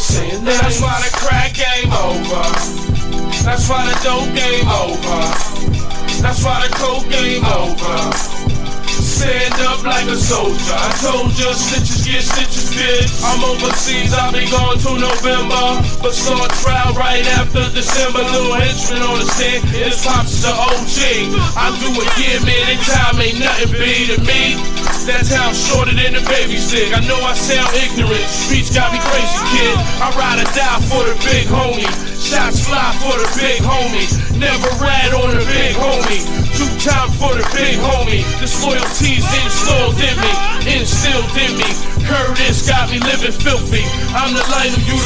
saying names. That's why the crack game over. That's why the dope game over. That's why the coke game over. Stand up like a soldier. I told you, snitches get stitches, bitch. I'm overseas, I'll be gone till November, but start trial right after December. Little henchman on the stand, his pops is the OG. I do a year, man, and time ain't nothing big to me. That's how I'm shorter than the baby stick. I know I sound ignorant, streets got me crazy, kid. I ride or die for the big homie. Shots fly for the big homie. Never rat on the big homie. 2 times for the big homie. This loyalty's instilled in me. Curtis got me living filthy. I'm the light of you.